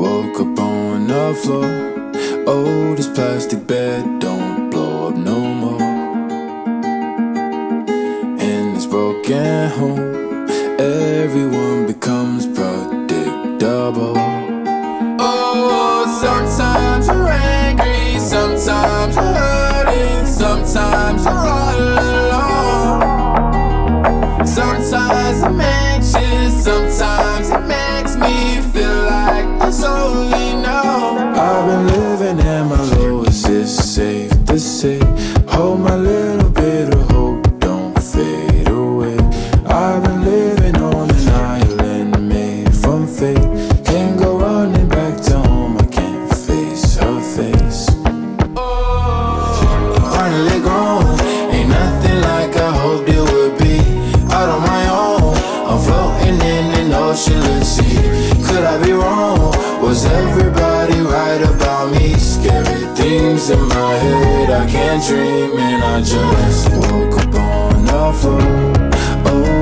Woke up on the floor. Oh, this plastic bed don't blow up no more. In this broken home, everyone becomes predictable. Oh, sometimes you're angry, sometimes you're hurting, sometimes you're all alone. Sometimes I'm anxious, sometimes it makes me feel like there's only no. I've been living in my lowest, it's safe to say. Hold my little bit of hope, don't fade away. I've been living on an island made from fate. Can't go running back to home, I can't face her face. Finally gone, ain't nothing like I hoped it would be. Out on my own, I'm floating in an oceanless sea. Could I be wrong? Was everybody right about me? Scary things in my head, I can't dream and I just woke up on the floor. Oh,